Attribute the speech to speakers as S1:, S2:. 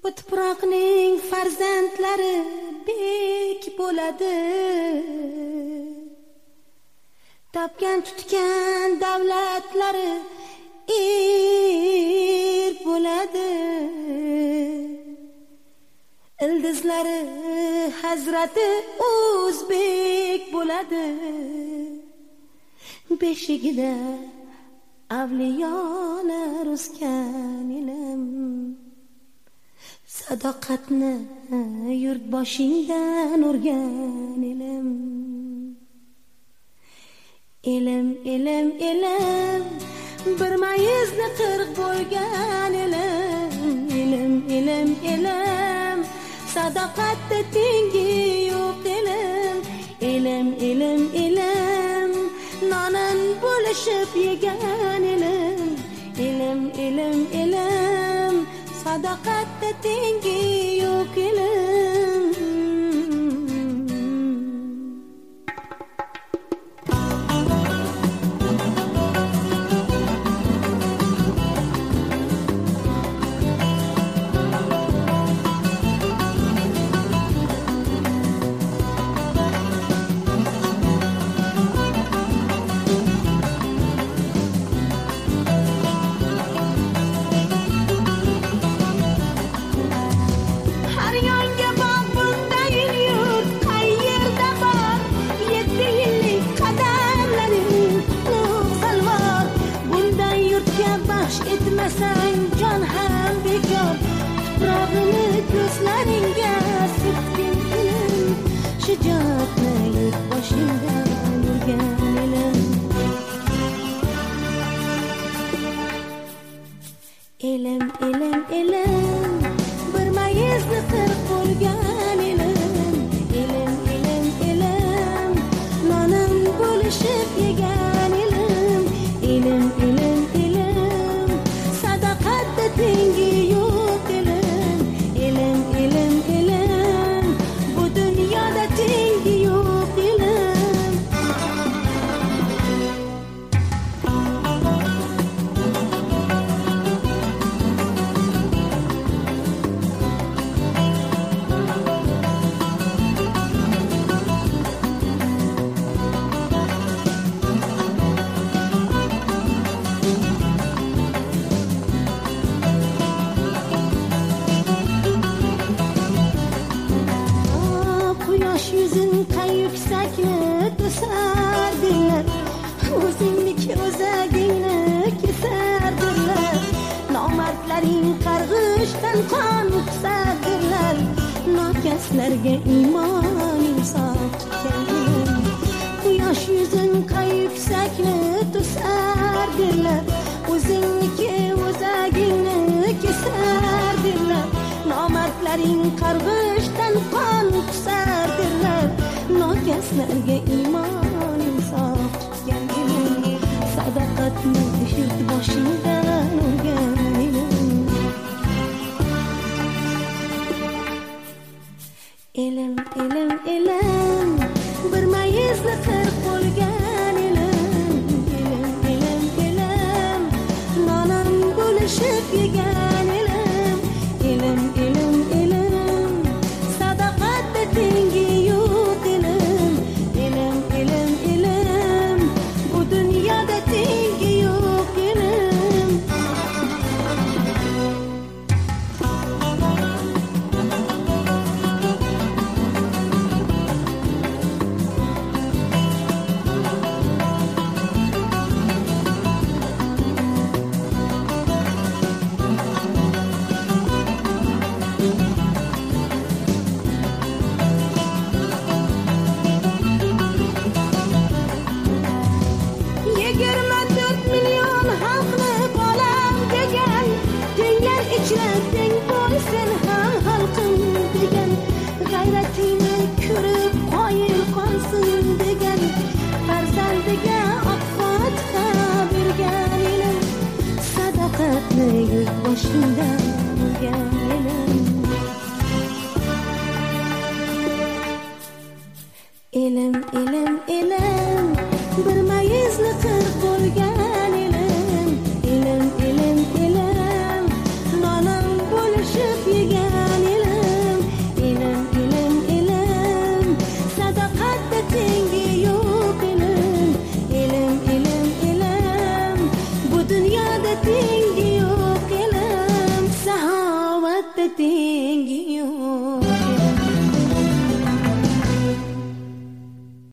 S1: Bu tuproqning farzandlari bek bo'ladi. Topgan tutgan davlatlari er bo'ladi. Ildizlari hazrati o'zbek bo'ladi. Beshigida avliyolar o'sgan ilm, sadoqatni yurt boshingdan o'rgan ilm. Ilm, ilm, ilm, bir mayizni qirq bo'lgan ilm. Ilm, ilm, ilm, sadoqatda tengi yo'q ilm. Ilm, ilm, ilm, nonin bo'lishib yegan ilm. Ilm, ilm, ilm, sadoqatda tengi yo'q ilm. Etmasang jon ham bekor. Tuprog'ini ko'zlaringga surtgin ilm, shijoatni yurt boshingdan o'rgan ilm. Ilm, ilm, ilm, bir mayizni qirq bo'lgan ilm. Ilm, ilm, ilm, nonin bo'lishib yegan ilm. Ilm, ilm, tengi yo'q ilm. Ilm, ilm, ilm, bu dunyoda tengi yo'q ilm. To'sardilar, o'zingniki o'zagingni kesardilar. Nomardlaring qarg'ishdan qon qusardilar. Nokaslarga iymon insof tutgan. Quyosh yuzin yuksakni to'sardilar, o'zingniki o'zagingni kesardilar. Nomardlaring qarg'ishdan qon qusardilar. Nokaslarga iymon insof tutgan ilm, sadoqatni yurt boshingdan o'rgan ilm. Ilm, ilm, ilm, bir mayizni qirq bo'lgan ilm. Ilm, ilm, ilm, nonin bo'lishib yegan ilm. Ilm, ilm, ilm, sadoqatda tengi yo'q ilm. Ilm, ilm, ilm, bu dunyoda tengi yo'q ilm. tinggi yo kelam sahabat tinggi yo